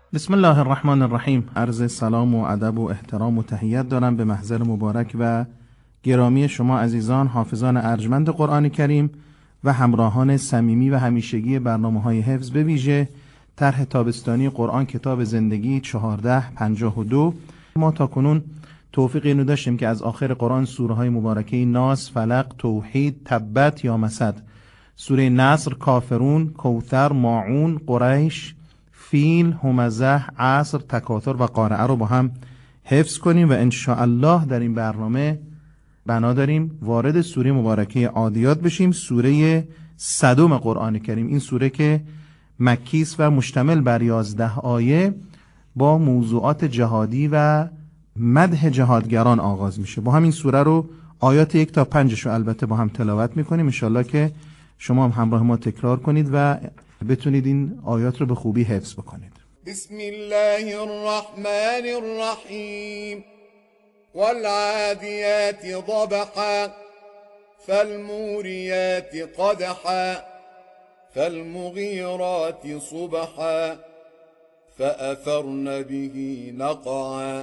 بسم الله الرحمن الرحیم. عرض سلام و ادب و احترام و تحیت دارم به محضر مبارک و گرامی شما عزیزان حافظان ارجمند قرآن کریم و همراهان صمیمی و همیشگی برنامه‌های حفظ، به ویژه طرح تابستانی قرآن کتاب زندگی 1452. ما تا کنون توفیق اینو داشتیم که از آخر قرآن سوره های مبارکه ناس، فلق، توحید، تبت یا مسد، سوره نصر، کافرون، کوثر، ماعون، قریش، فیل، همزه، عصر، تکاثر و قارعه رو با هم حفظ کنیم و انشاءالله در این برنامه بنا داریم وارد سوره مبارکه عادیات بشیم، سوره 100 قرآن کریم. این سوره که مکی است و مشتمل بر 11 آیه با موضوعات جهادی و مدح جهادگران آغاز میشه. با همین سوره رو آیات 1 تا 5 رو البته با هم تلاوت میکنیم، انشالله که شما هم همراه ما تکرار کنید و بتونید این آیات رو به خوبی حفظ بکنید. بسم الله الرحمن الرحیم والعادیات ضبحا فالموریات قدحا فالمغیرات صبحا فأثرن به نقعا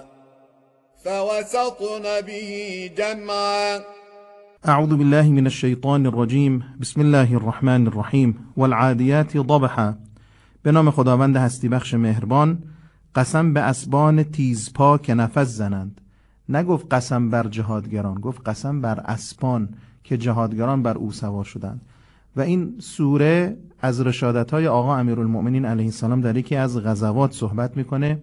فوسطن به جمعا. اعوذ بالله من الشیطان الرجیم. بسم الله الرحمن الرحیم والعادیات ضبحا. به نام خداوند هستی بخش مهربان. قسم به اسبان تیزپا که نفس زنند. نگفت قسم بر جهادگران، گفت قسم بر اسبان که جهادگران بر او سوار شدند. و این سوره از رشادت‌های آقا امیرالمؤمنین علیه السلام در یکی از غزوات صحبت میکنه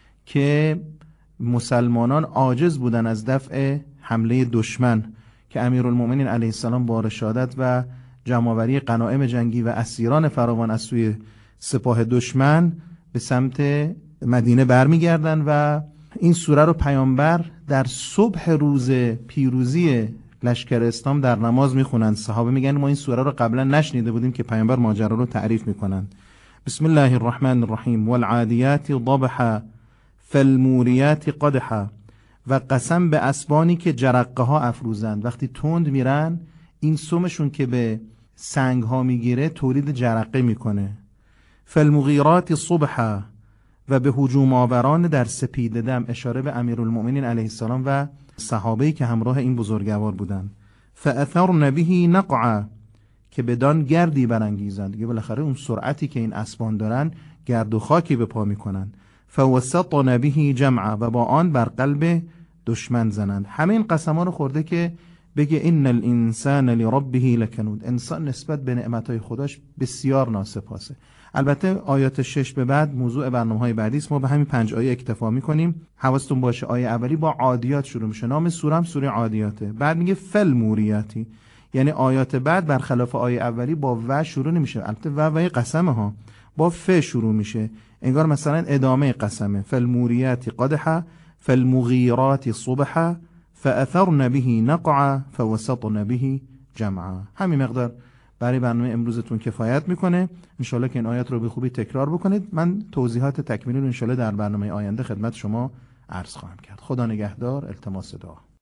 که مسلمانان عاجز بودن از دفع حمله دشمن، که امیرالمؤمنین علیه السلام با رشادت و جمع‌آوری غنایم جنگی و اسیران فراوان از سوی سپاه دشمن به سمت مدینه برمیگردن و این سوره رو پیامبر در صبح روز پیروزی لشکر اسلام در نماز میخونن. صحابه میگن ما این سوره رو قبلا نشنیده بودیم که پیامبر ماجرا رو تعریف میکنن. بسم الله الرحمن الرحیم والعادیات ضبحا فالموریات قدحا. و قسم به اسبانی که جرقه ها افروزند. وقتی تند میرن این سمشون که به سنگ ها میگیره تولید جرقه میکنه. فالمغیرات صبحا. و به هجوم آوران در سپیده دم، اشاره به امیرالمؤمنین علیه السلام و صحابه‌ای که همراه این بزرگوار بودند. فاثرن به نقعا. که بدان گردی برانگیزند. دیگه بالاخره اون سرعتی که این اسبان دارن گرد و خاکی به پا میکنن. فوسطن به جمعا. و با آن بر قلب دشمن زنند. همه این قسما رو خورده که بگه ان الانسان لربه لکنود. انسان نسبت به نعمتهای خداش بسیار ناسپاسه. البته آیات 6 به بعد موضوع برنامه‌های بعدی است، ما به همین 5 آیه اکتفا می‌کنیم. حواستون باشه آیه اولی با عادیات شروع میشه، نام سوره هم سوره عادیاته. بعد میگه فالموریاتی، یعنی آیات بعد برخلاف آیه اولی با و شروع نمیشه. البته و قسمه ها با ف شروع میشه، انگار مثلا ادامه قسمه. فالموریات قدحا فالمغیرات صبحا فاثرن به نقعا فوسطن به جمعا. همین مقدار برای برنامه امروزتون کفایت میکنه. انشالله که این آیات رو به خوبی تکرار بکنید. من توضیحات تکمیلی رو انشالله در برنامه آینده خدمت شما عرض خواهم کرد. خدا نگهدار. التماس دعا.